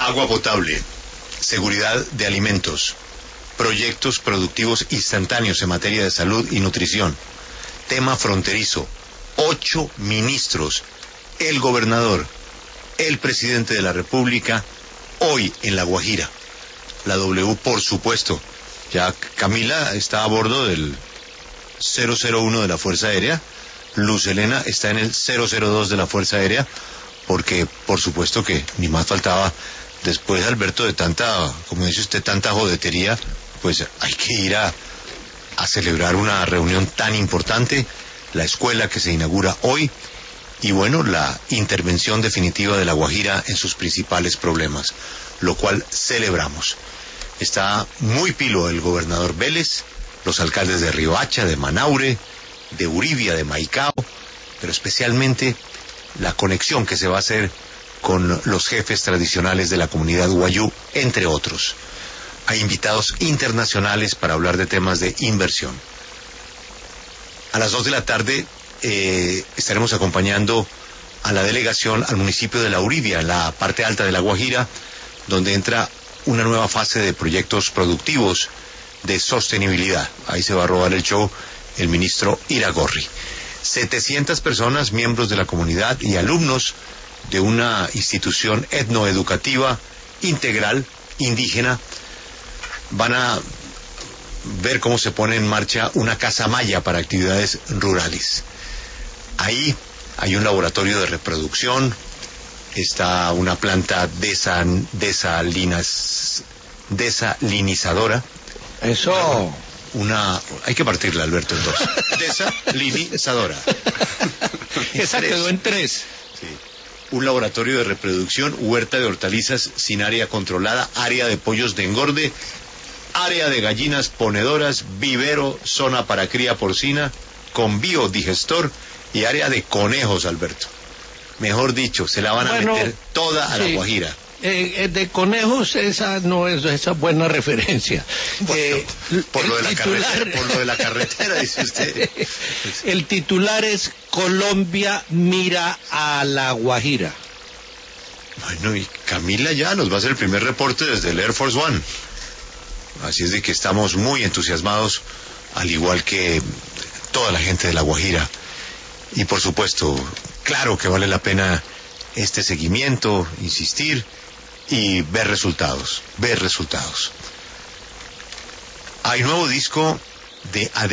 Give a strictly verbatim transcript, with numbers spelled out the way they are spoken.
Agua potable, seguridad de alimentos, proyectos productivos instantáneos en materia de salud y nutrición, tema fronterizo, ocho ministros, el gobernador, el presidente de la República, hoy en La Guajira. La W, por supuesto. Ya Camila está a bordo del cero cero uno de la Fuerza Aérea, Luz Helena está en el cero cero dos de la Fuerza Aérea, porque por supuesto que ni más faltaba, después, Alberto, de tanta, como dice usted, tanta jodetería, pues hay que ir a, a celebrar una reunión tan importante, la escuela que se inaugura hoy, y bueno, la intervención definitiva de La Guajira en sus principales problemas, lo cual celebramos. Está muy pilo el gobernador Vélez, los alcaldes de Riohacha, de Manaure, de Uribia, de Maicao, pero especialmente la conexión que se va a hacer con los jefes tradicionales de la comunidad Wayuu, entre otros. Hay invitados internacionales para hablar de temas de inversión. A las dos de la tarde eh, estaremos acompañando a la delegación al municipio de La Uribia, en la parte alta de La Guajira, donde entra una nueva fase de proyectos productivos de sostenibilidad. Ahí se va a robar el show el ministro Iragorri. setecientas personas, miembros de la comunidad y alumnos de una institución etnoeducativa integral, indígena, van a ver cómo se pone en marcha una casa maya para actividades rurales. Ahí hay un laboratorio de reproducción, está una planta desan, desalinas, desalinizadora. Eso. Una, hay que partirla, Alberto, en dos. Desalinizadora. Esa quedó en tres. Sí. Un laboratorio de reproducción, huerta de hortalizas sin área controlada, área de pollos de engorde, área de gallinas ponedoras, vivero, zona para cría porcina, con biodigestor y área de conejos, Alberto. Mejor dicho, se la van a bueno, meter toda a sí. La Guajira. Eh, de conejos esa no es esa buena referencia. Bueno, eh, por, lo de la titular... carretera, por lo de la carretera, dice usted. El titular es Colombia mira a La Guajira. Bueno, y Camila ya nos va a hacer el primer reporte desde el Air Force One. Así es de que estamos muy entusiasmados, al igual que toda la gente de La Guajira. Y por supuesto, claro que vale la pena este seguimiento, insistir y ver resultados, ver resultados. Hay nuevo disco de Adele.